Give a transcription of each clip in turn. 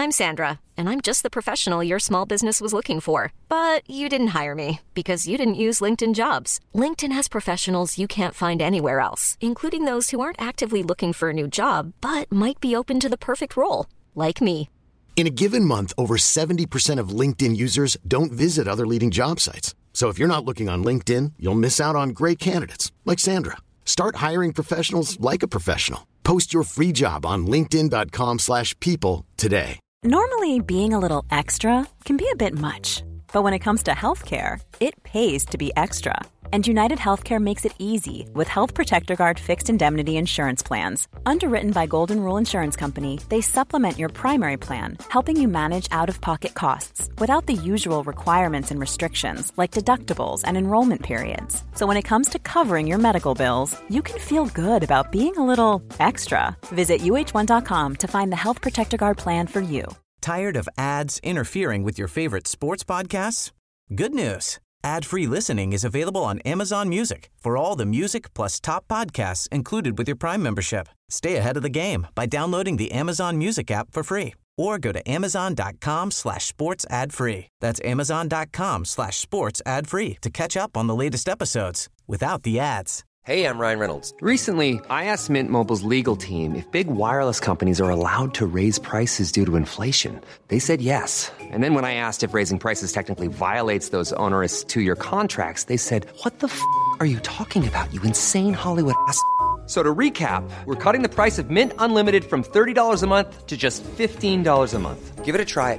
I'm Sandra, and I'm just the professional your small business was looking for. But you didn't hire me because you didn't use LinkedIn Jobs. LinkedIn has professionals you can't find anywhere else, including those who aren't actively looking for a new job, but might be open to the perfect role, like me. In a given month, over 70% of LinkedIn users don't visit other leading job sites. So if you're not looking on LinkedIn, you'll miss out on great candidates like Sandra. Start hiring professionals like a professional. Post your free job on linkedin.com/people today. Normally, being a little extra can be a bit much. But when it comes to healthcare, it pays to be extra. And United Healthcare makes it easy with Health Protector Guard fixed indemnity insurance plans. Underwritten by Golden Rule Insurance Company, they supplement your primary plan, helping you manage out-of-pocket costs without the usual requirements and restrictions like deductibles and enrollment periods. So when it comes to covering your medical bills, you can feel good about being a little extra. Visit uh1.com to find the Health Protector Guard plan for you. Tired of ads interfering with your favorite sports podcasts? Good news. Ad-free listening is available on Amazon Music for all the music plus top podcasts included with your Prime membership. Stay ahead of the game by downloading the Amazon Music app for free or go to amazon.com/sports ad free. That's amazon.com/sports ad free to catch up on the latest episodes without the ads. Hey, I'm Ryan Reynolds. Recently, I asked Mint Mobile's legal team if big wireless companies are allowed to raise prices due to inflation. They said yes. And then when I asked if raising prices technically violates those onerous two-year contracts, they said, "What the f*** are you talking about, you insane Hollywood ass?" So to recap, we're cutting the price of Mint Unlimited from $30 a month to just $15 a month. Give it a try at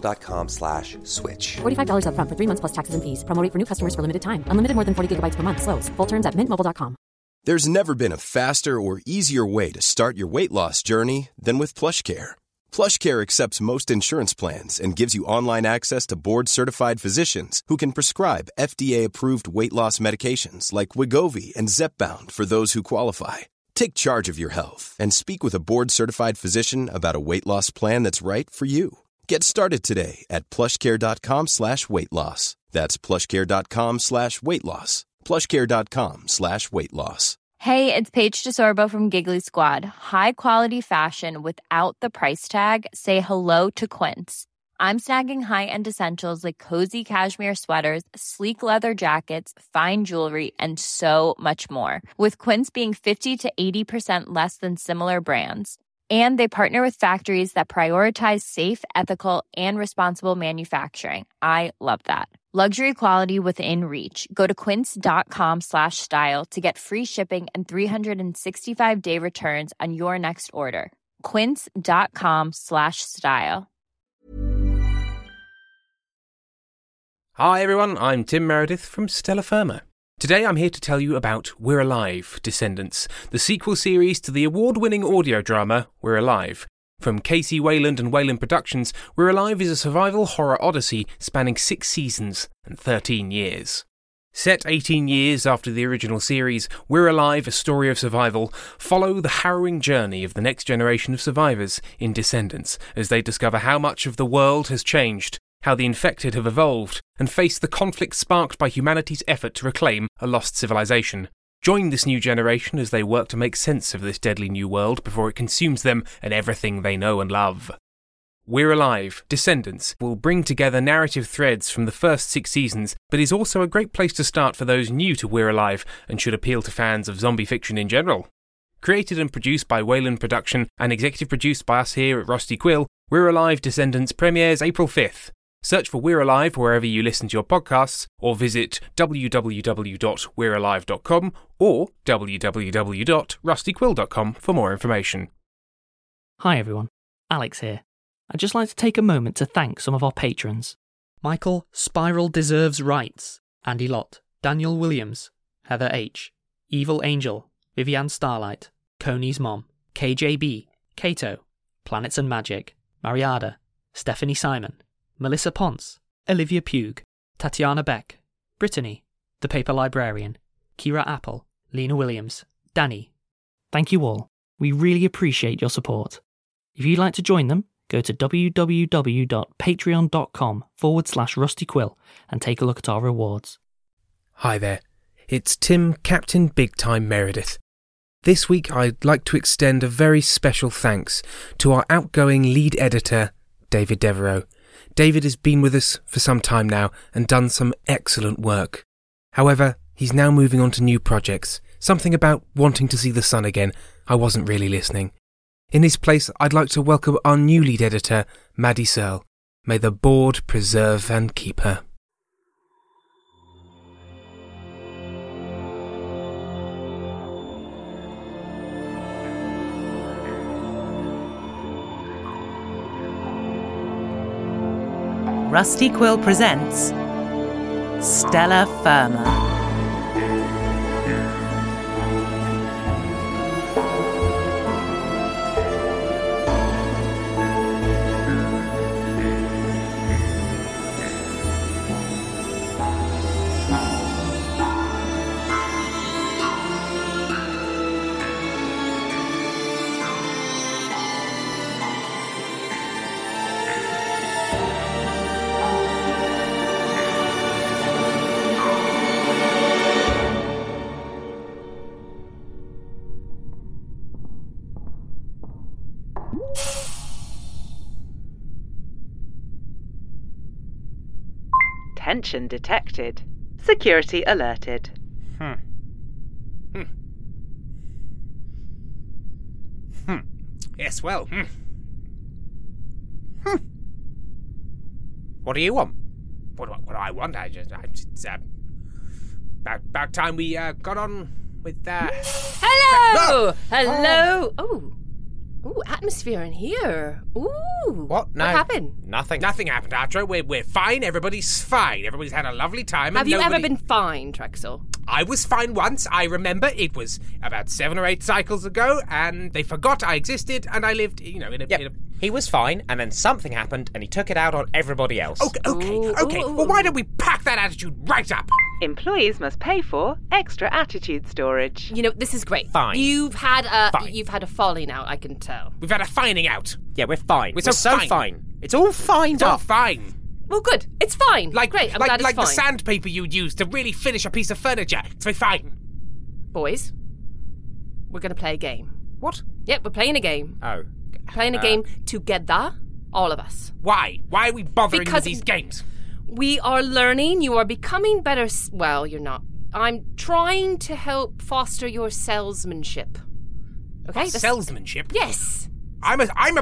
mintmobile.com/switch. $45 up front for 3 months plus taxes and fees. Promo rate for new customers for limited time. Unlimited more than 40 gigabytes per month. Slows full terms at mintmobile.com. There's never been a faster or easier way to start your weight loss journey than with PlushCare. PlushCare accepts most insurance plans and gives you online access to board-certified physicians who can prescribe FDA-approved weight loss medications like Wegovy and Zepbound for those who qualify. Take charge of your health and speak with a board-certified physician about a weight loss plan that's right for you. Get started today at plushcare.com/weight loss. That's plushcare.com/weight loss. plushcare.com/weight loss. Hey, it's Paige DeSorbo from Giggly Squad. High quality fashion without the price tag. Say hello to Quince. I'm snagging high-end essentials like cozy cashmere sweaters, sleek leather jackets, fine jewelry, and so much more. With Quince being 50 to 80% less than similar brands. And they partner with factories that prioritize safe, ethical, and responsible manufacturing. I love that. Luxury quality within reach. Go to quince.com/style to get free shipping and 365-day returns on your next order. Quince.com/style. Hi everyone, I'm Tim Meredith from Stella Firma. Today I'm here to tell you about We're Alive, Descendants, the sequel series to the award-winning audio drama We're Alive. From Casey Wayland and Wayland Productions, We're Alive is a survival horror odyssey spanning 6 seasons and 13 years. Set 18 years after the original series, We're Alive, A Story of Survival, follow the harrowing journey of the next generation of survivors in Descendants as they discover how much of the world has changed, how the infected have evolved, and face the conflict sparked by humanity's effort to reclaim a lost civilization. Join this new generation as they work to make sense of this deadly new world before it consumes them and everything they know and love. We're Alive, Descendants will bring together narrative threads from the first 6 seasons, but is also a great place to start for those new to We're Alive and should appeal to fans of zombie fiction in general. Created and produced by Wayland Production and executive produced by us here at Rusty Quill, We're Alive, Descendants premieres April 5th. Search for We're Alive wherever you listen to your podcasts, or visit www.we'realive.com or www.rustyquill.com for more information. Hi everyone, Alex here. I'd just like to take a moment to thank some of our patrons. Michael Spiral Deserves Rights, Andy Lott, Daniel Williams, Heather H, Evil Angel, Vivian Starlight, Coney's Mom, KJB, Kato, Planets and Magic, Mariada, Stephanie Simon, Melissa Ponce, Olivia Pugh, Tatiana Beck, Brittany, The Paper Librarian, Kira Apple, Lena Williams, Danny. Thank you all. We really appreciate your support. If you'd like to join them, go to www.patreon.com/rustyquill and take a look at our rewards. Hi there, it's Tim, Captain Big Time Meredith. This week I'd like to extend a very special thanks to our outgoing lead editor, David Devereux. David has been with us for some time now and done some excellent work. However, he's now moving on to new projects. Something about wanting to see the sun again. I wasn't really listening. In his place, I'd like to welcome our new lead editor, Maddie Searle. May the board preserve and keep her. Rusty Quill presents Stella Firma. Tension detected. Security alerted. Yes, well. What do you want? What do I want? It's about time we got on with Hello! Hello! Ooh, atmosphere in here. Ooh. What? No. What happened? Nothing happened, Archer. We're fine. Everybody's fine. Everybody's had a lovely time. Have you ever been fine, Trexel? I was fine once. I remember it was about 7 or 8 cycles ago, and they forgot I existed, and I lived, in a... He was fine, and then something happened, and he took it out on everybody else. Okay. Well, why don't we pack that attitude right up? Employees must pay for extra attitude storage. This is great. Fine. You've had a falling out, I can tell. We've had a fining out. Yeah, we're fine. We're so fine. It's all fine. It's all fine. Well, good. It's fine. Great. I'm glad it's fine. Like the sandpaper you'd use to really finish a piece of furniture. It's very fine. Boys, we're going to play a game. What? Yep, we're playing a game. Oh. Playing a game together, all of us. Why? Why are we bothering with these games? We are learning. You are becoming better. Well, you're not. I'm trying to help foster your salesmanship. Okay. Salesmanship? Yes. I'm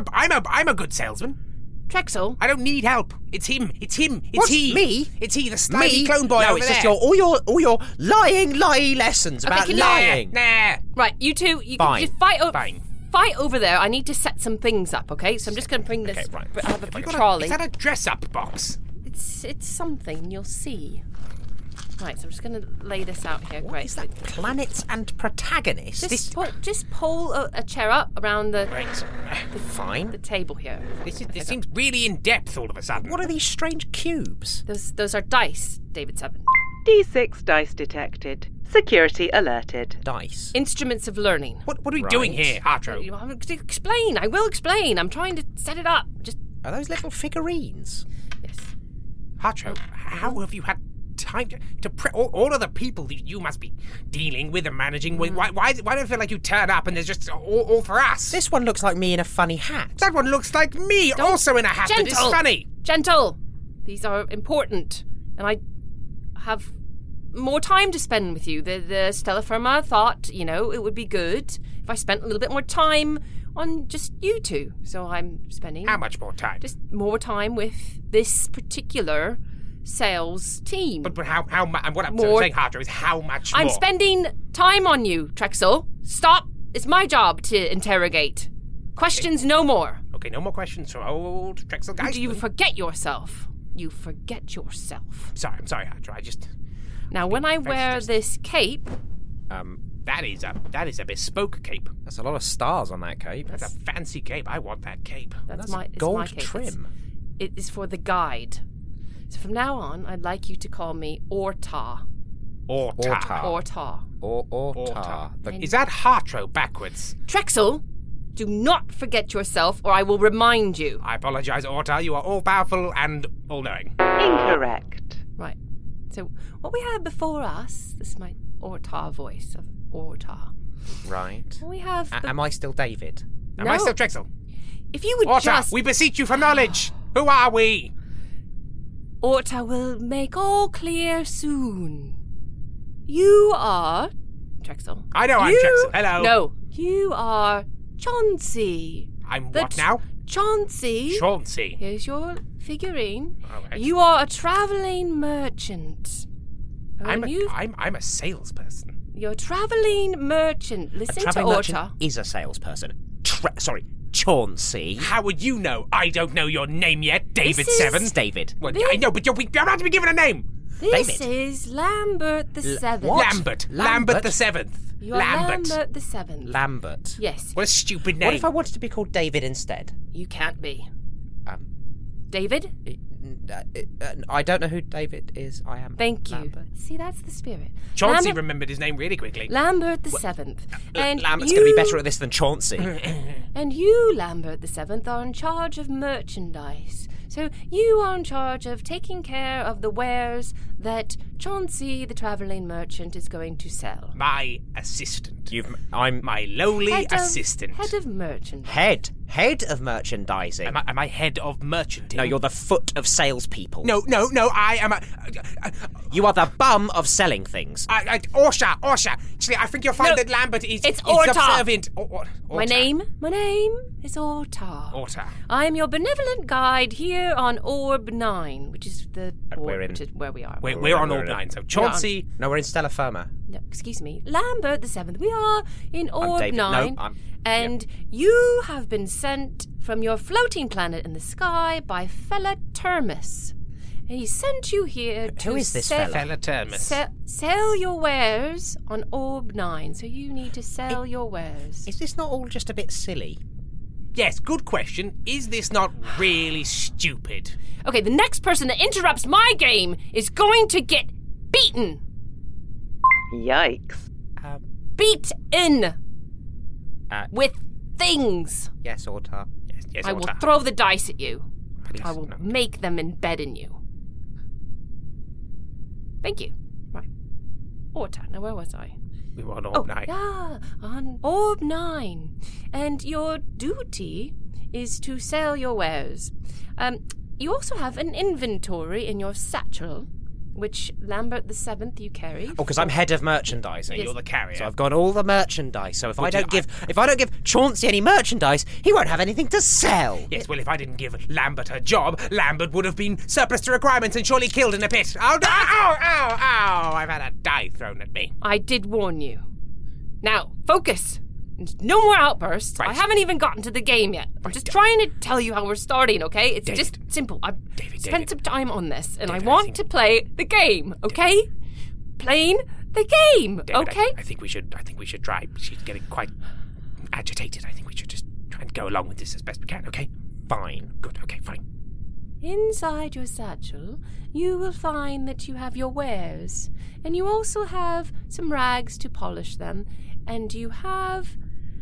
a good salesman. Trexel. I don't need help. It's him. It's What? he. Me? It's he, the slimy clone boy No, over it's there. just all your lying lessons about lying. Nah. Right, you two. Fine. You fight. Fine. Fight over there. I need to set some things up. Okay, so I'm just going to bring this. Okay, right. I have a trolley. Is that a dress-up box? It's something. You'll see. Right, so I'm just going to lay this out here. What Great. is that? Planets and protagonists? Just pull a chair up around the Fine. the table here. This seems really in depth all of a sudden. What are these strange cubes? Those are dice, David Seven. D6 dice detected. Security alerted. Dice. Instruments of learning. What are we doing here, Hartro? Explain. I will explain. I'm trying to set it up. Are those little figurines? Yes. Hartro, how have you had time to all of the people that you must be dealing with and managing with? Why do I feel like you turn up and there's just all for us? This one looks like me in a funny hat. That one looks like me, also in a hat that is funny. Gentle. These are important, and I have more time to spend with you. The Stella Firma thought, it would be good if I spent a little bit more time on just you two. So I'm spending... How much more time? Just more time with this particular sales team. But how much... What I'm saying, Hartro, is how much more? I'm spending time on you, Trexel. Stop. It's my job to interrogate. Questions no more. Okay, no more questions from old Trexel guys. You forget yourself. You forget yourself. I'm sorry, Hartro. I just... Now, when I wear this cape... That is a bespoke cape. That's a lot of stars on that cape. That's a fancy cape. I want that cape. That's my gold cape. Trim. It is for the guide. So from now on, I'd like you to call me Orta. Orta. Is that Hartro backwards? Trexel, do not forget yourself or I will remind you. I apologize, Orta. You are all-powerful and all-knowing. Incorrect. Right. So what we had before us, this is my Orta voice of Orta. Right. We have... Am I still David? Am I still Trexel? If you would Orta, just... we beseech you for knowledge. Who are we? Orta will make all clear soon. You are Trexel. I know I'm Trexel. Hello. No, you are Chauncey. I'm what now? Chauncey. Chauncey. Here's your figurine. All right. You are a travelling merchant. I'm a salesperson. You're a travelling merchant. Listen to Orta. Is a salesperson. Chauncey. How would you know? I don't know your name yet, David Sevens. David. Well, I know, but I'm about to be given a name. This David. is Lambert the Seventh. What? Lambert the Seventh. You're Lambert the Seventh. Lambert. Yes. What a stupid name. What if I wanted to be called David instead? You can't be. David? I don't know who David is. I am. Thank you. Lambert. See, that's the spirit. Chauncey remembered his name really quickly. Lambert the Seventh. And Lambert's going to be better at this than Chauncey. And you, Lambert the Seventh, are in charge of merchandise. So you are in charge of taking care of the wares that Chauncey, the travelling merchant, is going to sell. My assistant. I'm my lowly assistant. Head of merchandise. Head of merchandising. Am I head of merchanting? No, you're the foot of salespeople. No, I am a... You are the bum of selling things. Orsha. Actually, I think you'll find that Lambert is Orta. subservient. My name is Orta. Orta. I am your benevolent guide here on Orb 9, which is the orb, which is where we are. We're on Orb 9, so Chauncey... No, we're in Stella Firma. No, excuse me. Lambert the Seventh. We are in Orb 9. No, and you have been sent from your floating planet in the sky by Fella Termus. And he sent you here to Who is this fella? Termus. Sell your wares on Orb 9. So you need to sell your wares. Is this not all just a bit silly? Yes, good question. Is this not really stupid? Okay, the next person that interrupts my game is going to get beaten. Yikes. Beaten. With things. Yes, Orta. Yes, I will throw the dice at you. I will make them embed in you. Thank you. Right. Orta. Now, where was I? We were on Orb 9. Yeah, on Orb 9. And your duty is to sell your wares. You also have an inventory in your satchel, which Lambert the Seventh you carry. Oh, because I'm head of merchandising. Yes. You're the carrier. So I've got all the merchandise. So if I don't give Chauncey any merchandise, he won't have anything to sell. Yes, well, if I didn't give Lambert a job, Lambert would have been surplus to requirements and surely killed in a pit. Ow! I've had a die thrown at me. I did warn you. Now, focus. No more outbursts. Right. I haven't even gotten to the game yet. I'm just trying to tell you how we're starting, okay? It's just simple. I've spent some time on this, and I want to play the game, okay? Playing the game, okay? I think we should try. She's getting quite agitated. I think we should just try and go along with this as best we can, okay? Fine. Good, okay, fine. Inside your satchel, you will find that you have your wares, and you also have some rags to polish them, and you have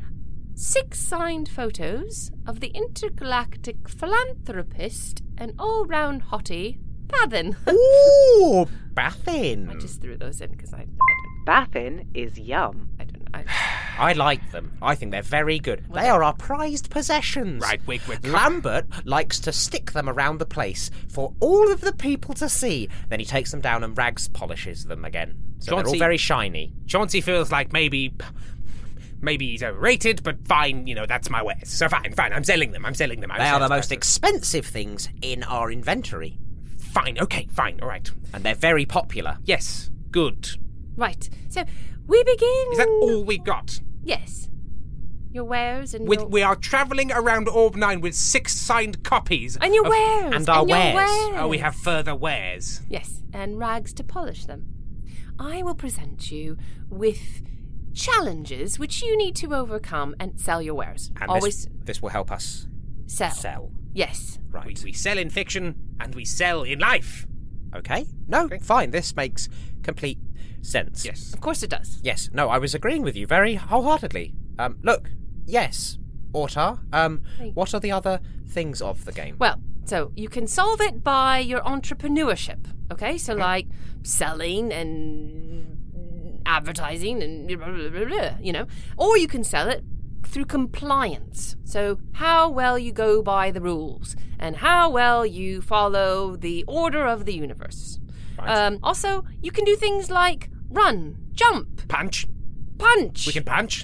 6 signed photos of the intergalactic philanthropist and all-round hottie, Bathin. Ooh, Bathin. I just threw those in because I don't. Bathin is yum. I like them. I think they're very good. They are our prized possessions. Right, we're Lambert likes to stick them around the place for all of the people to see. Then he takes them down and rags polishes them again. So they're all very shiny. Chauncey feels like maybe he's overrated, but fine, that's my wares. So fine, I'm selling them. They are the most expensive things in our inventory. Fine, okay, fine, all right. And they're very popular. Yes, good. Right, so we begin... Is that all we got? Yes. Your wares and We are travelling around Orb 9 with 6 signed copies. And your wares! And our wares. Oh, we have further wares. Yes, and rags to polish them. I will present you with challenges which you need to overcome and sell your wares. And this will help us sell. Yes. Right. We sell in fiction and we sell in life. Okay. No, fine. This makes complete sense. Yes. Of course it does. Yes. No, I was agreeing with you very wholeheartedly. Look, yes, Orta, what are the other things of the game? Well, so you can solve it by your entrepreneurship, okay? So like selling and advertising and blah, blah, blah, blah, or you can sell it through compliance. So how well you go by the rules and how well you follow the order of the universe. Right. Also, you can do things like run, jump. Punch. Punch. We can punch.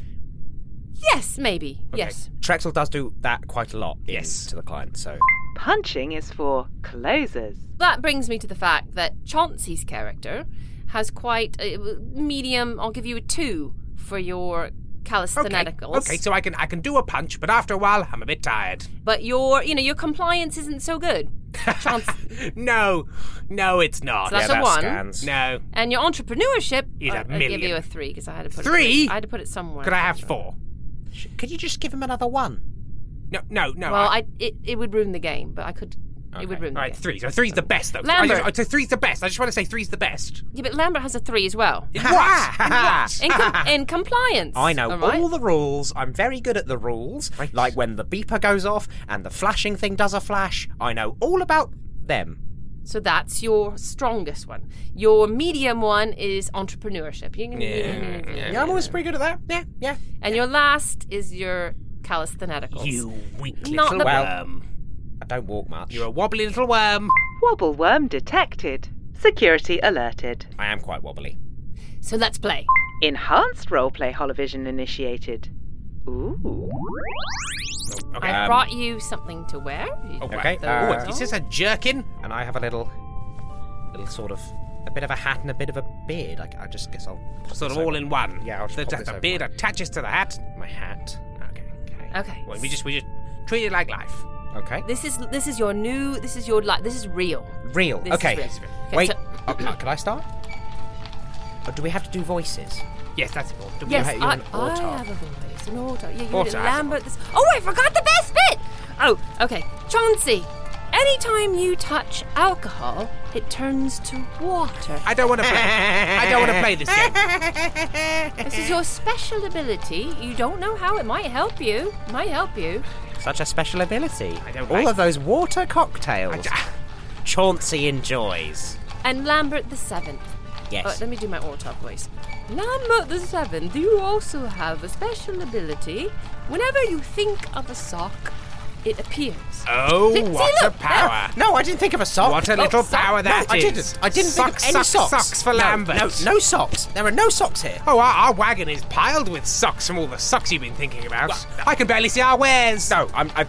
Yes, maybe. Okay. Yes. Trexel does do that quite a lot to the client, so... Punching is for closers. That brings me to the fact that Chauncey's character has quite a medium. I'll give you a 2 for your calistheneticals. Okay, so I can do a punch, but after a while, I'm a bit tired. But your compliance isn't so good. Chauncey. No, it's not. So that's a 1. Scans. No. And your entrepreneurship is a I'll million. give you a 3 because I had to put 3? I had to put it somewhere. Could I have 4? Could you just give him another 1? No. Well, it would ruin the game, but I could. Okay. It would ruin the All right, game. 3. So 3's the best, though. Lambert. So 3's the best. I just want to say 3's the best. Yeah, but Lambert has a 3 as well. What? In compliance. I know all right? all the rules. I'm very good at the rules. Right. Like when the beeper goes off and the flashing thing does a flash. I know all about them. So that's your strongest one. Your medium one is entrepreneurship. Yeah, I'm always pretty good at that. Yeah. And your last is your calistheneticals. You weak Not little the- worm. I don't walk much. You're a wobbly little worm. Wobble worm detected. Security alerted. I am quite wobbly. So let's play. Enhanced roleplay holovision initiated. Ooh. Okay. I brought you something to wear. Okay. Is this a jerkin? And I have a little sort of, a bit of a hat and a bit of a beard. I just guess I'll pop Sort this of all over. in one. Yeah, I'll just pop this the over beard attaches to the hat. my hat. Okay. Well, we just treat it like life. Okay. This is your new. This is real. Real. This Okay. is real. Okay, Wait. so- Can I start? Or do we have to do voices? Yes, that's important. Yes, you're an I autar. have a voice. An autar. Yeah, you Autar did has a Lambert. Oh, I forgot the best bit. Oh, okay. Chauncey, anytime you touch alcohol, it turns to water. I don't want to play. I don't want to play this game. This is your special ability. You don't know how it might help you. Such a special ability. I don't all like- of those water cocktails. Chauncey enjoys. And Lambert the 7th. Yes. Let me do my autar voice. Lambert the 7th, you also have a special ability. Whenever you think of a sock, it appears. Oh, See, what a look, power! No, I didn't think of a sock. What a little power that I is. didn't. I didn't think of Socks, any socks, socks. socks for No, Lambert. No socks. There are no socks here. Oh, our wagon is piled with socks from all the socks you've been thinking about. I can barely see our wares. No,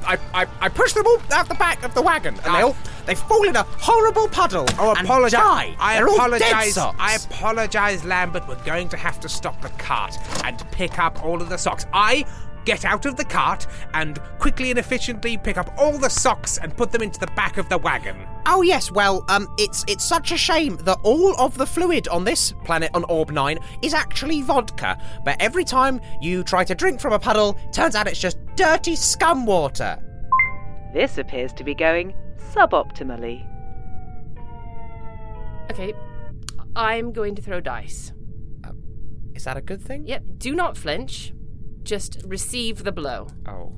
I pushed them all out the back of the wagon, and they fall in a horrible puddle. Oh, and apologise. die. I They're all dead apologise. socks. I apologise, Lambert. We're going to have to stop the cart and pick up all of the socks. I get out of the cart and quickly and efficiently pick up all the socks and put them into the back of the wagon. Oh yes, well, it's such a shame that all of the fluid on this planet on Orb 9 is actually vodka. But every time you try to drink from a puddle, turns out it's just dirty scum water. This appears to be going suboptimally. Okay, I'm going to throw dice. Is that a good thing? Yep, do not flinch. Just receive the blow. Oh.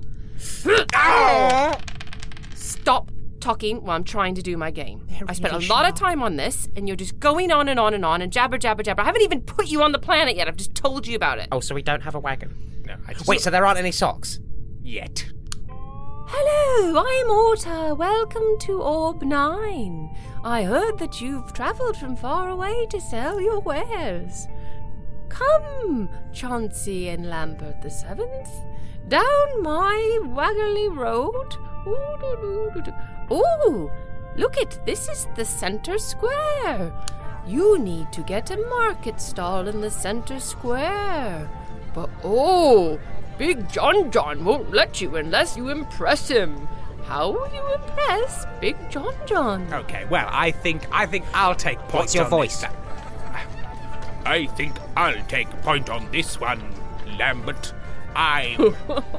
Stop talking while I'm trying to do my game. I spent a lot of time on this, and you're just going on and on and on and jabber, jabber, jabber. I haven't even put you on the planet yet. I've just told you about it. Oh, so we don't have a wagon? No, Wait, so there aren't any socks? Yet. Hello, I'm Orta. Welcome to Orb 9. I heard that you've travelled from far away to sell your wares. Come, Chauncey and Lambert the 7th, down my waggly road. Ooh, look it, this is the center square. You need to get a market stall in the center square. But Big John John won't let you unless you impress him. How will you impress Big John John? Okay, well, I think I'll take point. What's your on voice? This. I think I'll take point on this one, Lambert. I'm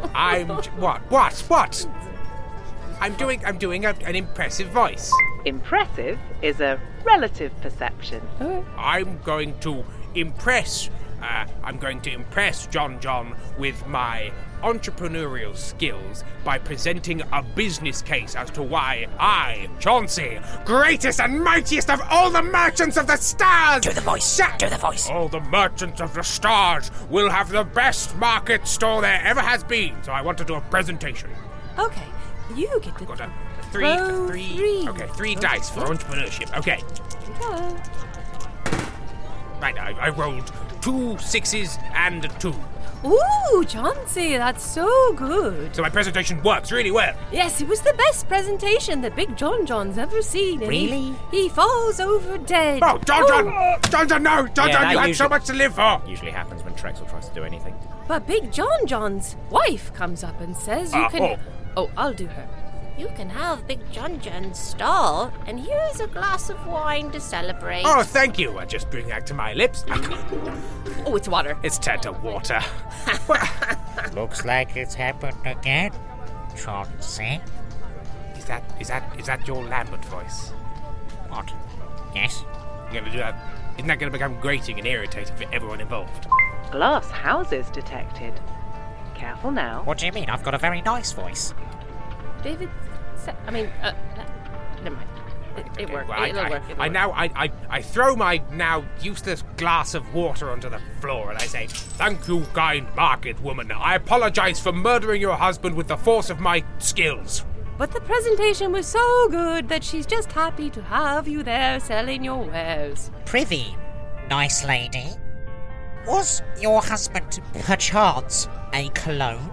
what? I'm doing an impressive voice. Impressive is a relative perception. I'm going to impress I'm going to impress John with my entrepreneurial skills by presenting a business case as to why I, Chauncey, greatest and mightiest of all the merchants of the stars... Do the voice. Do the voice. All the merchants of the stars will have the best market store there ever has been. So I want to do a presentation. Okay, you get to... Got a three. Okay, three dice for entrepreneurship. Okay. Go. Right, I rolled 2 6s and a 2. Ooh, Chauncey, that's so good. So my presentation works really well. Yes, it was the best presentation that Big John's ever seen. And Really? He falls over dead. Oh, John, no! John, you had so much to live for. Usually happens when Trexel tries to do anything. But Big John's wife comes up and says you can... Oh, I'll do her. You can have Big John's stall, and here's a glass of wine to celebrate. Oh, thank you. I just bring that to my lips. Oh, it's water. It's turned to water. Looks like it's happened again, Chauncey. Is that your Lambert voice? What? Yes? You're gonna do that? Isn't that gonna become grating and irritating for everyone involved? Glass houses detected. Careful now. What do you mean? I've got a very nice voice. David... never mind. It worked. Well, It'll work. I throw my now useless glass of water onto the floor and I say, "Thank you, kind market woman. I apologize for murdering your husband with the force of my skills." But the presentation was so good that she's just happy to have you there selling your wares. Prithee, nice lady, was your husband perchance a clone?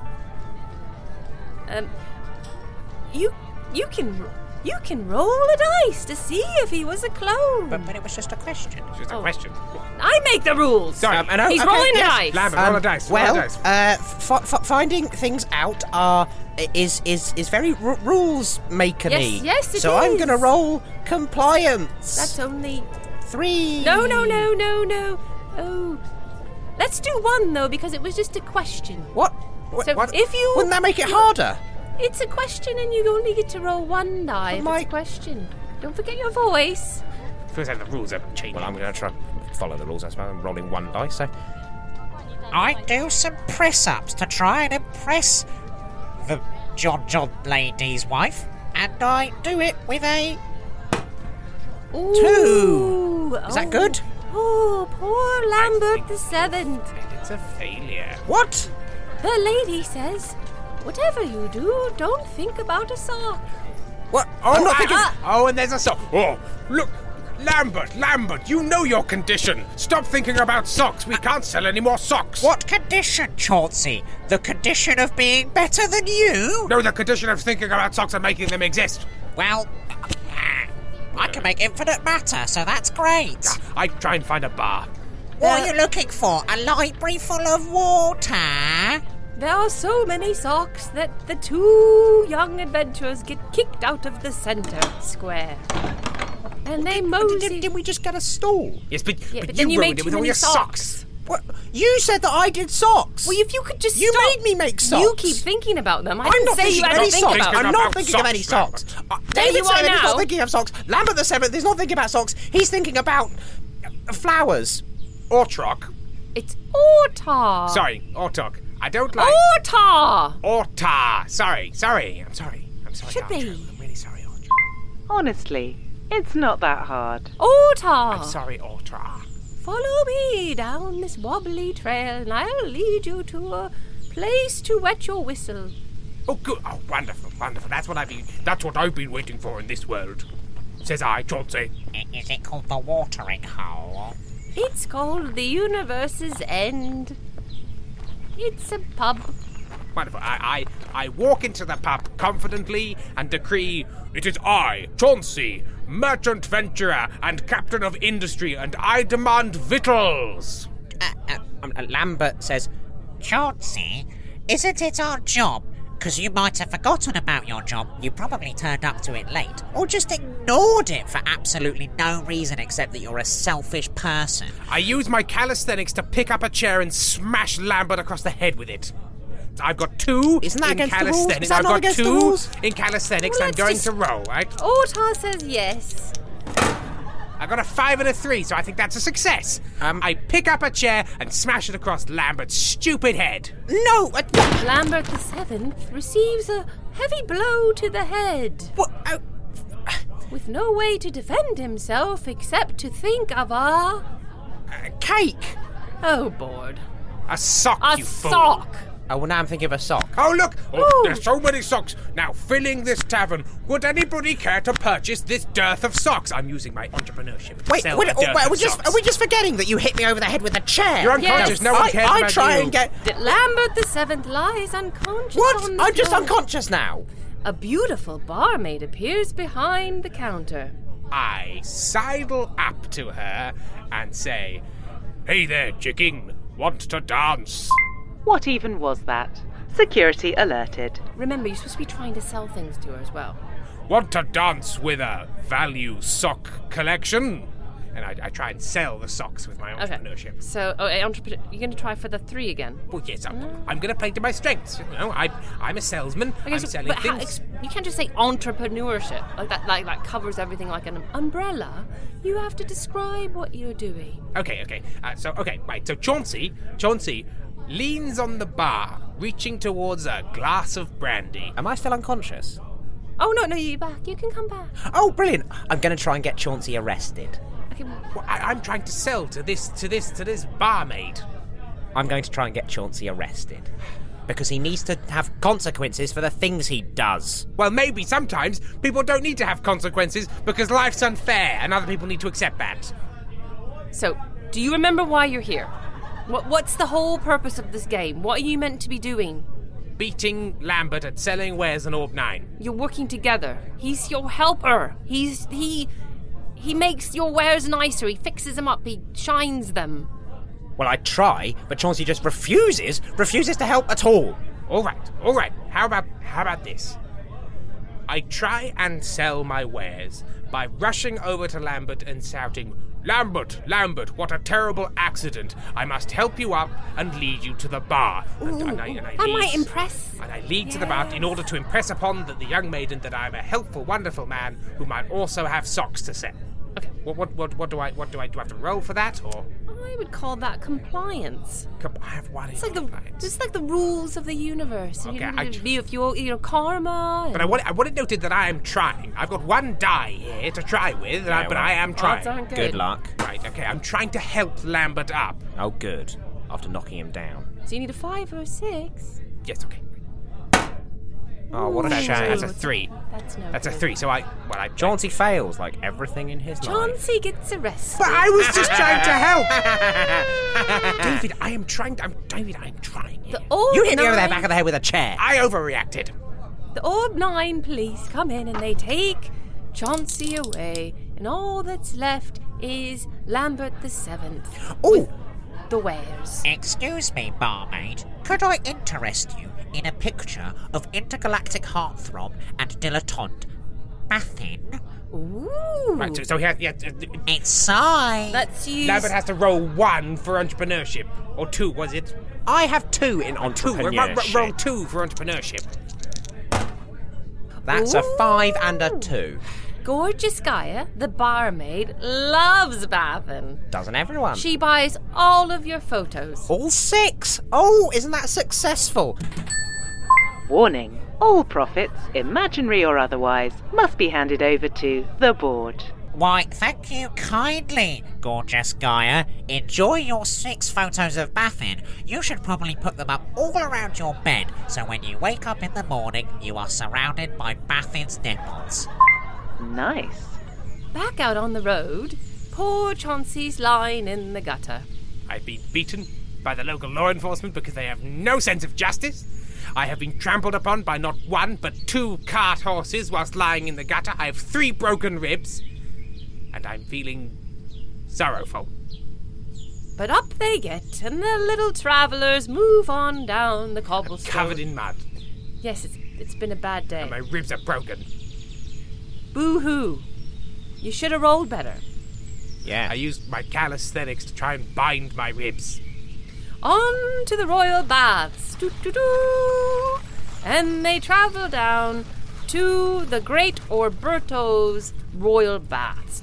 You can roll a dice to see if he was a clone. But it was just a question. Just a question. I make the rules. Sorry, he's rolling a dice. Lambert, roll a dice. Well, roll a dice. Finding things out is very rules maker-y. Yes, it so I'm is. going to roll compliance. That's only 3. No. Oh, let's do 1 though because it was just a question. What? So what? if you wouldn't that make it harder? It's a question and you only get to roll 1 die. It's a question. Don't forget your voice. Feels like the rules are changing. Well, I'm going to try and follow the rules. I suppose I'm rolling 1 dice. So I do some press-ups to try and impress the John lady's wife, and I do it with a 2. Is that good? Oh, poor Lambert the 7th. It's a failure. What? The lady says, whatever you do, don't think about a sock. What? I'm not thinking... Oh, and there's a sock. Oh, look. Lambert, you know your condition. Stop thinking about socks. We can't sell any more socks. What condition, Chauncey? The condition of being better than you? No, the condition of thinking about socks and making them exist. Well, I can make infinite matter, so that's great. I try and find a bar. What are you looking for? A library full of water? There are so many socks that the 2 young adventurers get kicked out of the center square. And they mosey... Did we just get a stall? Yes, but then you made ruined it too with all many your socks. What? You said that I did socks. Well, if you could just You stop. made me make socks. You keep thinking about them. I I'm didn't not say thinking you of had any to think socks. about I'm them. not thinking of any socks. David you are 7 is now. not thinking of socks. Lambert the 7th is not thinking about socks. He's thinking about flowers. Ortrock. It's Ortar. Sorry, Ortok. I don't like... Ortar. Ortar. Sorry. I'm sorry. Should be. I'm really sorry, Ortar. Honestly, it's not that hard. Ortar. I'm sorry, Ortar. Follow me down this wobbly trail, and I'll lead you to a place to wet your whistle. Oh, good. Oh, wonderful. That's what I've been waiting for in this world. Says I, Chauncey. Is it called the watering hole? It's called the Universe's End. It's a pub. Wonderful. I walk into the pub confidently and decree, "It is I, Chauncey, merchant venturer and captain of industry, and I demand victuals." Lambert says, Chauncey, isn't it our job? Because you might have forgotten about your job. You probably turned up to it late. Or just ignored it for absolutely no reason except that you're a selfish person. I use my calisthenics to pick up a chair and smash Lambert across the head with it. I've got 2 Isn't that in against the rules? calisthenics. Is that I've not got against 2 the rules? in calisthenics. Well, I'm let's going just- to roll, right? Ortar says yes. I got a 5 and a 3, so I think that's a success. I pick up a chair and smash it across Lambert's stupid head. No! Lambert the Seventh receives a heavy blow to the head. What? With no way to defend himself except to think of a cake! Oh, bored. A sock, you fool. A sock! Oh, well, now I'm thinking of a sock. Oh, look! Oh, there's so many socks now filling this tavern. Would anybody care to purchase this dearth of socks? I'm using my entrepreneurship to sell a dearth of socks. Are we just forgetting that you hit me over the head with a chair? You're unconscious. Yes. No one cares about you. I try and get... Lambert the Seventh lies unconscious What? on the I'm just floor. unconscious now. A beautiful barmaid appears behind the counter. I sidle up to her and say, "Hey there, chicken. Want to dance?" What even was that? Security alerted. Remember, you're supposed to be trying to sell things to her as well. Want to dance with a value sock collection? And I try and sell the socks with my entrepreneurship. Okay. So, you're going to try for the 3 again? Well, yes, I'm going to play to my strengths. You know, I'm a salesman. Okay, I'm selling things. You can't just say entrepreneurship. Like that covers everything like an umbrella. You have to describe what you're doing. Okay. Right. So Chauncey leans on the bar, reaching towards a glass of brandy. Am I still unconscious? Oh, no, you're back. You can come back. Oh, brilliant. I'm going to try and get Chauncey arrested. Okay. Well, I'm trying to sell to this barmaid. I'm going to try and get Chauncey arrested. Because he needs to have consequences for the things he does. Well, maybe sometimes people don't need to have consequences because life's unfair and other people need to accept that. So, do you remember why you're here? What's the whole purpose of this game? What are you meant to be doing? Beating Lambert at selling wares in Orb 9. You're working together. He's your helper. He makes your wares nicer. He fixes them up. He shines them. Well, I try, but Chauncey just refuses to help at all. All right. How about this? I try and sell my wares by rushing over to Lambert and shouting, Lambert, what a terrible accident. I must help you up and lead you to the bar." That might impress. And I lead to the bar in order to impress upon the young maiden that I am a helpful, wonderful man who might also have socks to sell. Okay, what do I have to roll for that, or? I would call that compliance. It's like the rules of the universe. Okay, karma. But I want it noted that I am trying. I've got 1 die here to try with, but I am trying. Good luck. Right, okay, I'm trying to help Lambert up. Oh, good. After knocking him down. So you need a 5 or a 6? Yes, okay. Oh, what a shame. That's a 3. That's a 3, so I Chauncey fails, like everything in his life. Chauncey gets arrested. But I was just trying to help! David, I'm trying. You hit me over the back of the head with a chair. I overreacted. The Orb 9 police come in and they take Chauncey away, and all that's left is Lambert the Seventh. Oh! The wares. Excuse me, barmaid. Could I interest you in a picture of intergalactic heartthrob and dilettante Baffin? Ooh. Right, so yeah. It's signed. Let's use... Lambert has to roll 1 for entrepreneurship. Or 2, was it? I have 2 in entrepreneurship. Roll 2 for entrepreneurship. That's a 5 and a 2. Gorgeous Gaia, the barmaid, loves Baffin. Doesn't everyone? She buys all of your photos. All 6? Oh, isn't that successful? Warning. All profits, imaginary or otherwise, must be handed over to the board. Why, thank you kindly, Gorgeous Gaia. Enjoy your 6 photos of Baffin. You should probably put them up all around your bed, so when you wake up in the morning, you are surrounded by Baffin's nipples. Nice. Back out on the road, poor Chauncey's lying in the gutter. I've been beaten by the local law enforcement because they have no sense of justice. I have been trampled upon by not 1 but 2 cart horses whilst lying in the gutter. I have 3 broken ribs. And I'm feeling sorrowful. But up they get, and the little travellers move on down the cobblestone. I'm covered in mud. Yes, it's been a bad day. And my ribs are broken. Boo-hoo. You should have rolled better. Yeah. I used my calisthenics to try and bind my ribs. On to the royal baths. Doo-doo-doo. And they travel down to the great Orberto's royal baths. Now,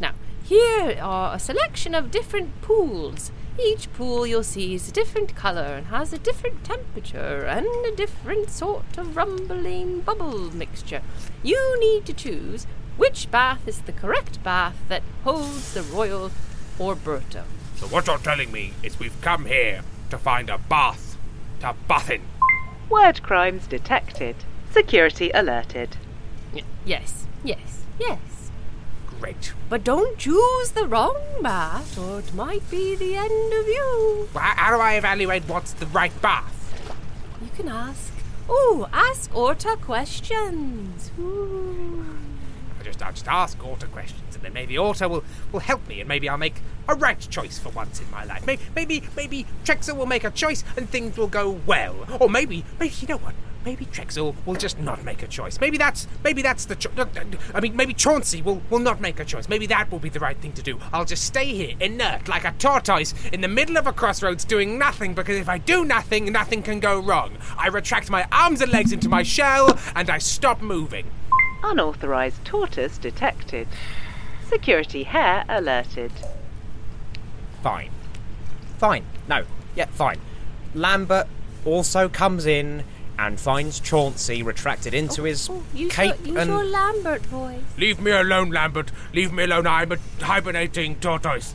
Here are a selection of different pools. Each pool you'll see is a different colour and has a different temperature and a different sort of rumbling bubble mixture. You need to choose which bath is the correct bath that holds the royal Orberto. So what you're telling me is we've come here to find a bath to bath in. Word crimes detected. Security alerted. Yes. Great. But don't choose the wrong bath, or it might be the end of you. Well, how do I evaluate what's the right bath? You can ask. Ask Orta questions. I'll just ask Orta questions, and then maybe Orta will help me, and maybe I'll make a right choice for once in my life. Maybe Trexel will make a choice, and things will go well. Or maybe you know what? Maybe Trexel will just not make a choice. Maybe that's the choice. Maybe Chauncey will not make a choice. Maybe that will be the right thing to do. I'll just stay here, inert, like a tortoise, in the middle of a crossroads doing nothing, because if I do nothing, nothing can go wrong. I retract my arms and legs into my shell, and I stop moving. Unauthorized tortoise detected. Security hare alerted. Fine. No. Yeah, fine. Lambert also comes in and finds Chauncey retracted into his cape use your Lambert voice. Leave me alone, Lambert. Leave me alone. I'm a hibernating tortoise.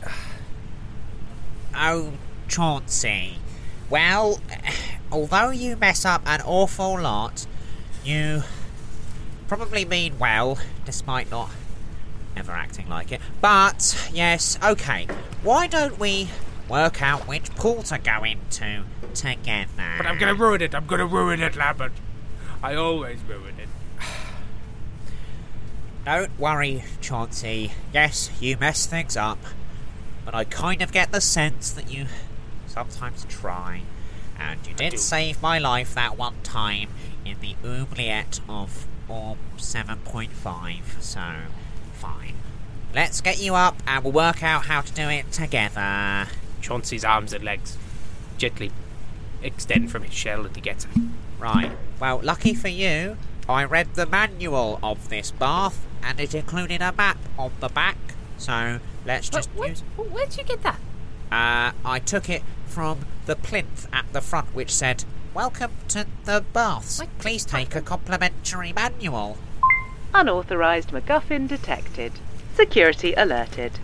Oh, Chauncey. Well, although you mess up an awful lot, you probably mean well, despite not ever acting like it. But, yes, okay. Why don't we work out which pool to go into together? But I'm going to ruin it. I'm going to ruin it, Lambert. I always ruin it. Don't worry, Chauncey. Yes, you mess things up, but I kind of get the sense that you sometimes try. And you did save my life that one time in the oubliette of Orb 7.5, so fine. Let's get you up and we'll work out how to do it together. Chauncey's arms and legs gently extend from his shell and he gets it. Right. Well, lucky for you, I read the manual of this bath and it included a map on the back, so let's just use... Where'd you get that? I took it from the plinth at the front which said, "Welcome to the baths. Please take a complimentary manual." Unauthorized MacGuffin detected. Security alerted.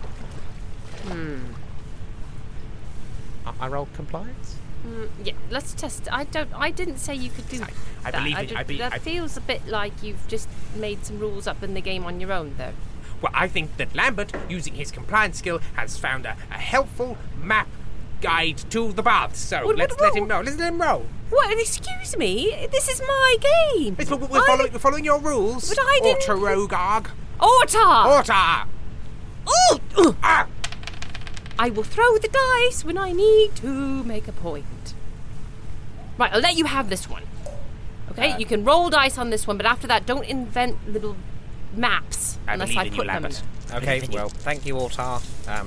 I rolled compliance? Yeah, let's test. I didn't say you could do that. I believe that feels a bit like you've just made some rules up in the game on your own, though. Well, I think that Lambert, using his compliance skill, has found a helpful map guide to the baths. So let's let him know. Let's let him roll. What? Excuse me? This is my game. We're following your rules. But I didn't... Orta-Rogog. Orta! Oh! I will throw the dice when I need to make a point. Right, I'll let you have this one. Okay, you can roll dice on this one, but after that, don't invent little maps unless I put them in. Okay, well, thank you, Orta.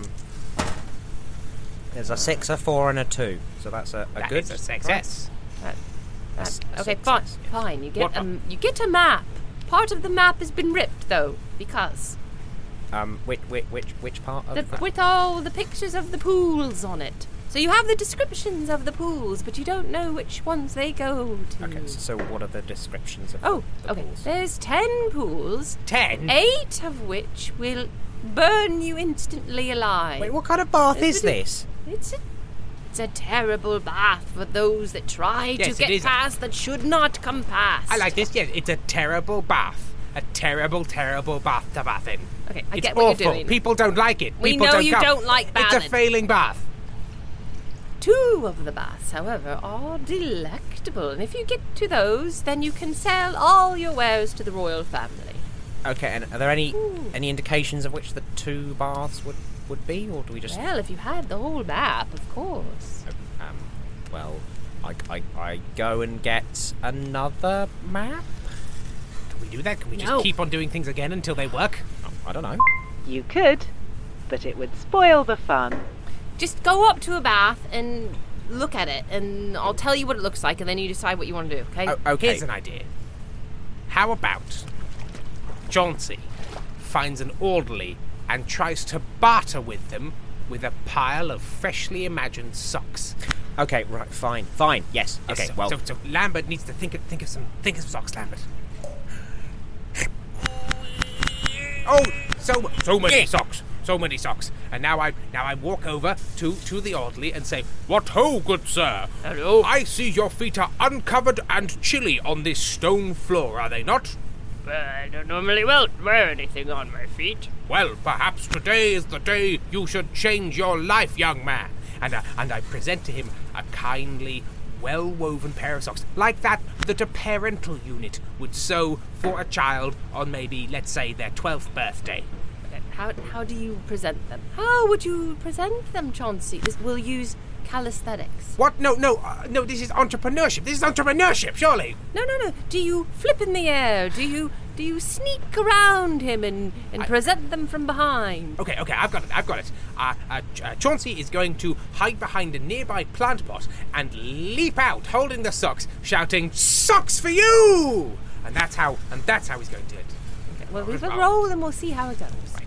There's a 6, a 4, and a 2, so that's a good. Is a success. Okay, fine. You get a map. Part of the map has been ripped, though, because. Which part of with all the pictures of the pools on it. So you have the descriptions of the pools, but you don't know which ones they go to. Okay, so what are the descriptions of the pools? There's 10 pools. 10? 8 of which will burn you instantly alive. Wait, what kind of bath is this? It's a terrible bath for those that try to get past that should not come past. I like this, yes. It's a terrible bath. A terrible, terrible bath to bath in. Okay, I it's get what awful. you're doing. People don't like it. We People know don't you come. don't like bathing. It's a failing bath. 2 of the baths, however, are delectable. And if you get to those, then you can sell all your wares to the royal family. Okay, and are there any indications of which the 2 baths would be, or do we just... Well, if you had the whole map, of course. Well, I go and get another map? Can we do that? Can we just keep on doing things again until they work? I don't know. You could, but it would spoil the fun. Just go up to a bath and look at it, and I'll tell you what it looks like, and then you decide what you want to do, okay? Okay. Here's an idea. How about Chauncey finds an orderly and tries to barter with them with a pile of freshly imagined socks. Okay, right, fine, yes. Okay, so, well, so Lambert needs to think of some socks, Lambert. Oh, so many socks. So many socks. And now I walk over to the orderly and say, "What ho, good sir? Hello. I see your feet are uncovered and chilly on this stone floor, are they not?" I don't normally wear anything on my feet. Well, perhaps today is the day you should change your life, young man. And I present to him a kindly, well-woven pair of socks, like that a parental unit would sew for a child on maybe, let's say, their 12th birthday. How do you present them? How would you present them, Chauncey? We'll use calisthenics. What? No, this is entrepreneurship. This is entrepreneurship, surely. No. Do you flip in the air? Do you sneak around him and present them from behind? Okay, I've got it. Chauncey is going to hide behind a nearby plant pot and leap out, holding the socks, shouting, "Socks for you!" And that's how he's going to do it. Okay, well, we will roll and we'll see how it goes. Right.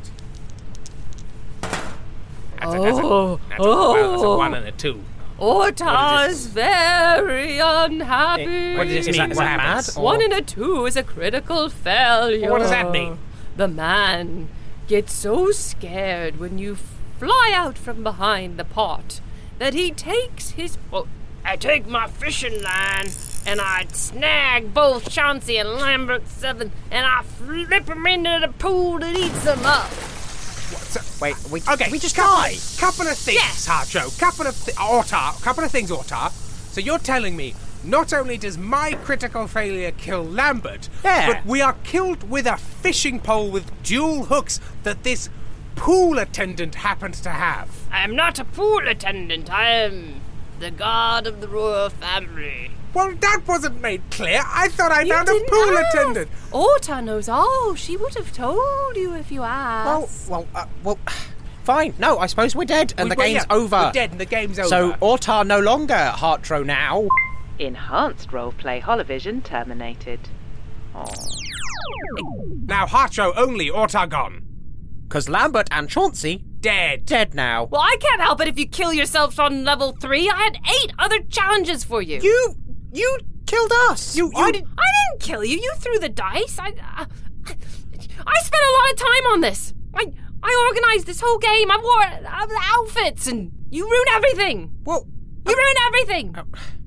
That's a 1 and a 2. Orta's very unhappy. What does this mean? Is that mad? 1 and a 2 is a critical failure. What does that mean? The man gets so scared when you fly out from behind the pot that he takes his... Well, I take my fishing line and I snag both Chauncey and Lambert 7 and I flip them into the pool that eats them up. Wait, we just die. Couple of things, yes. Harcho. Couple of things, Ortar. So you're telling me not only does my critical failure kill Lambert, but we are killed with a fishing pole with dual hooks that this pool attendant happens to have. I am not a pool attendant. I am the god of the royal family. Well, that wasn't made clear. I thought I found a pool attendant. Orta knows all. She would have told you if you asked. Well, fine. No, I suppose we're dead and the game's over. We're dead and the game's over. So Orta no longer Hartro now. Enhanced roleplay holovision terminated. Now Hartro only, Orta gone. 'Cause Lambert and Chauncey dead now. Well, I can't help it if you kill yourself on level 3. I had 8 other challenges for you. You killed us. I didn't kill you. You threw the dice. I spent a lot of time on this. I organized this whole game. I wore outfits, and you ruined everything. Well, you ruined everything.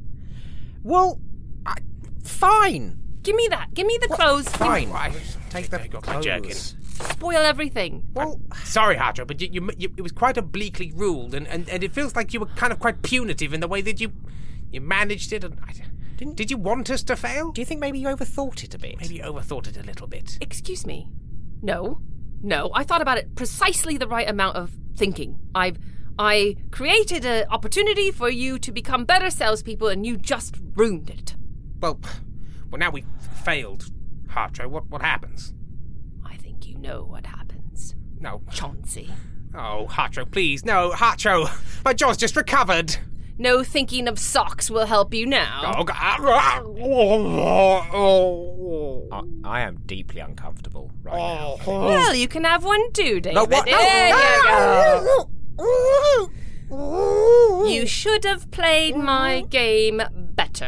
Fine. Give me that. Give me the clothes. Fine. Take the clothes. Spoil everything. Well, sorry, Harjo, but you it was quite obliquely ruled, and it feels like you were kind of quite punitive in the way that you managed it. And did you want us to fail? Do you think maybe you overthought it a bit? Maybe you overthought it a little bit. Excuse me. No, I thought about it precisely the right amount of thinking. I created an opportunity for you to become better salespeople, and you just ruined it. Well, now we failed, Hartro. What happens? I think you know what happens. No. Chauncey. Oh, Hartro, please. No, Hartro. My jaw's just recovered. No thinking of socks will help you now. Oh, God. I am deeply uncomfortable right now. Well, you can have one too, David. No, what? There you go. You should have played my game better.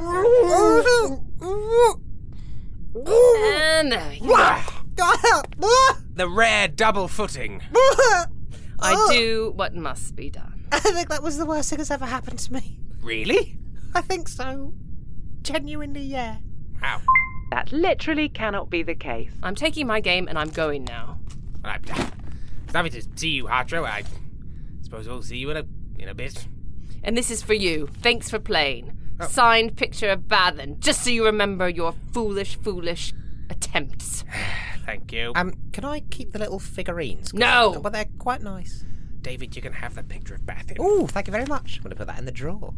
And there you go. The rare double footing. I do what must be done. I think that was the worst thing that's ever happened to me. Really? I think so. Genuinely, yeah. How? That literally cannot be the case. I'm taking my game and I'm going now. It's lovely to see you, Hartro. I suppose we'll see you in a bit. And this is for you. Thanks for playing. Oh. Signed picture of Baden, just so you remember your foolish attempts. Thank you. Can I keep the little figurines? No! But they're quite nice. David, you can have the picture of Baden. Oh, thank you very much. I'm going to put that in the drawer.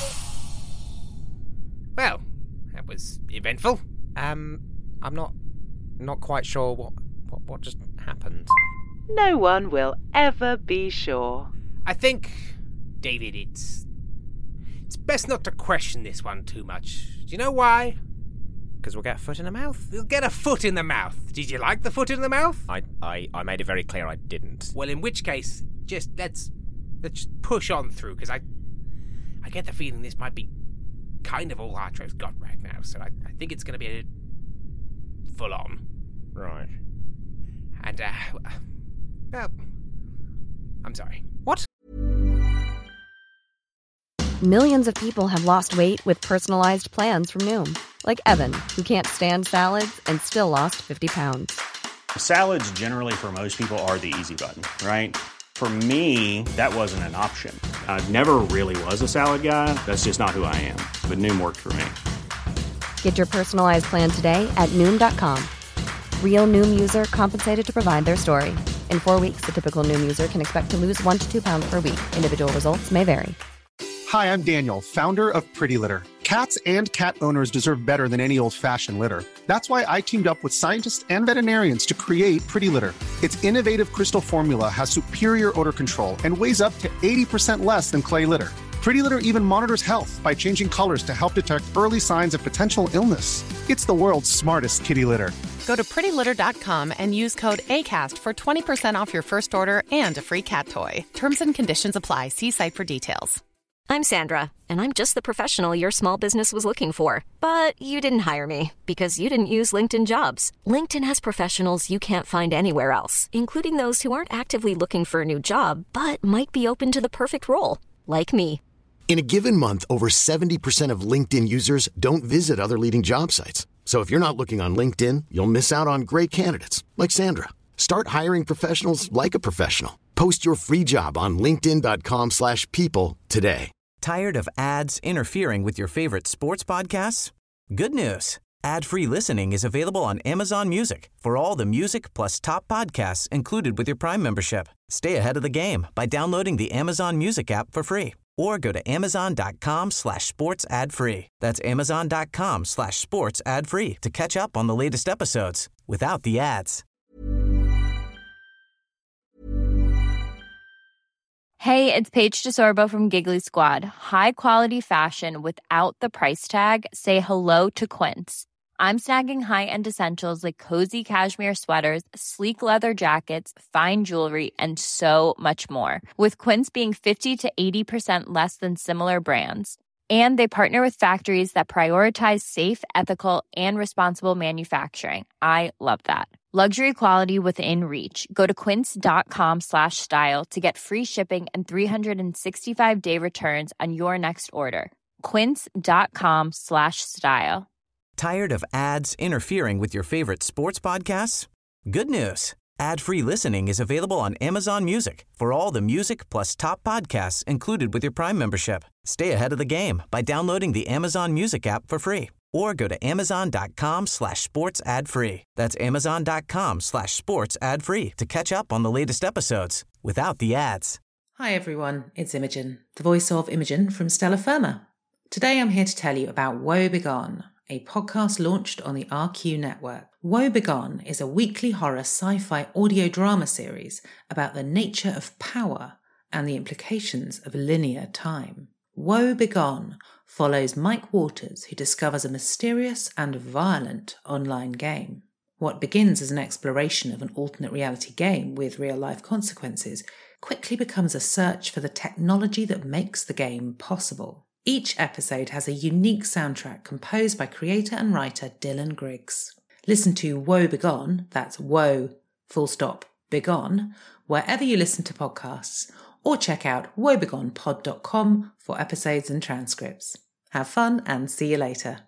Well, that was eventful. I'm not quite sure what just happened. No one will ever be sure. I think, David, it's best not to question this one too much. Do you know why? because we'll get a foot in the mouth. You'll get a foot in the mouth. Did you like the foot in the mouth? I made it very clear I didn't. Well, in which case, let's just push on through, because I get the feeling this might be kind of all Artro's got right now, so I think it's going to be full on. Right. And, well, I'm sorry. What? Millions of people have lost weight with personalized plans from Noom. Like Evan, who can't stand salads and still lost 50 pounds. Salads generally for most people are the easy button, right? For me, that wasn't an option. I never really was a salad guy. That's just not who I am. But Noom worked for me. Get your personalized plan today at Noom.com. Real Noom user compensated to provide their story. In 4 weeks, the typical Noom user can expect to lose 1 to 2 pounds per week. Individual results may vary. Hi, I'm Daniel, founder of Pretty Litter. Cats and cat owners deserve better than any old-fashioned litter. That's why I teamed up with scientists and veterinarians to create Pretty Litter. Its innovative crystal formula has superior odor control and weighs up to 80% less than clay litter. Pretty Litter even monitors health by changing colors to help detect early signs of potential illness. It's the world's smartest kitty litter. Go to prettylitter.com and use code ACAST for 20% off your first order and a free cat toy. Terms and conditions apply. See site for details. I'm Sandra, and I'm just the professional your small business was looking for. But you didn't hire me because you didn't use LinkedIn Jobs. LinkedIn has professionals you can't find anywhere else, including those who aren't actively looking for a new job, but might be open to the perfect role, like me. In a given month, over 70% of LinkedIn users don't visit other leading job sites. So if you're not looking on LinkedIn, you'll miss out on great candidates like Sandra. Start hiring professionals like a professional. Post your free job on linkedin.com/people today. Tired of ads interfering with your favorite sports podcasts? Good news. Ad-free listening is available on Amazon Music for all the music plus top podcasts included with your Prime membership. Stay ahead of the game by downloading the Amazon Music app for free or go to amazon.com/sports ad-free. That's amazon.com/sports ad-free to catch up on the latest episodes without the ads. Hey, it's Paige DeSorbo from Giggly Squad. High quality fashion without the price tag. Say hello to Quince. I'm snagging high-end essentials like cozy cashmere sweaters, sleek leather jackets, fine jewelry, and so much more. With Quince being 50 to 80% less than similar brands. And they partner with factories that prioritize safe, ethical, and responsible manufacturing. I love that. Luxury quality within reach. Go to quince.com/style to get free shipping and 365-day returns on your next order. Quince.com/style. Tired of ads interfering with your favorite sports podcasts? Good news. Ad-free listening is available on Amazon Music for all the music plus top podcasts included with your Prime membership. Stay ahead of the game by downloading the Amazon Music app for free or go to amazon.com/sports ad-free. That's amazon.com/sports ad-free to catch up on the latest episodes without the ads. Hi everyone, it's Imogen, the voice of Imogen from Stella Firma. Today I'm here to tell you about Woe Begone, a podcast launched on the RQ network. Woe Begone is a weekly horror sci-fi audio drama series about the nature of power and the implications of linear time. Woe Begone follows Mike Waters, who discovers a mysterious and violent online game. What begins as an exploration of an alternate reality game with real-life consequences quickly becomes a search for the technology that makes the game possible. Each episode has a unique soundtrack composed by creator and writer Dylan Griggs. Listen to Woe Begone, that's Woe, Begone, wherever you listen to podcasts, or check out woebegonepod.com for episodes and transcripts. Have fun and see you later.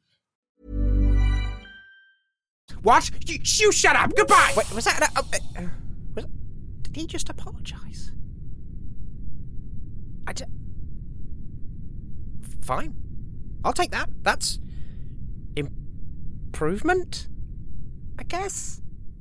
What? You shut up! Goodbye! Wait, was that... did he just apologise? Fine. I'll take that. That's... improvement? I guess?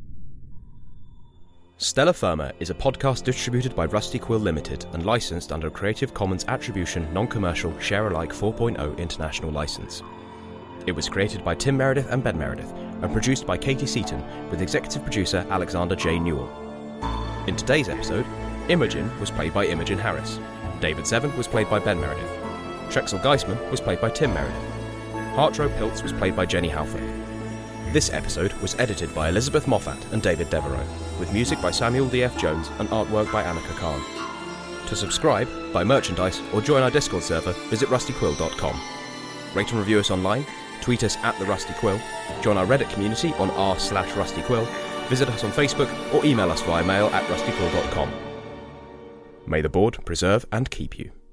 Stella Firma is a podcast distributed by Rusty Quill Limited and licensed under a Creative Commons Attribution Non-Commercial Share-alike 4.0 International License. It was created by Tim Meredith and Ben Meredith and produced by Katie Seaton with executive producer Alexander J. Newell. In today's episode, Imogen was played by Imogen Harris. David Seven was played by Ben Meredith. Trexel Geisman was played by Tim Meredith. Hartrow Piltz was played by Jenny Halford. This episode was edited by Elizabeth Moffat and David Devereaux, with music by Samuel D.F. Jones and artwork by Annika Khan. To subscribe, buy merchandise, or join our Discord server, visit rustyquill.com. Rate and review us online, tweet us at The Rusty Quill, join our Reddit community on r/rustyquill, visit us on Facebook, or email us via mail at rustyquill.com. May the board preserve and keep you.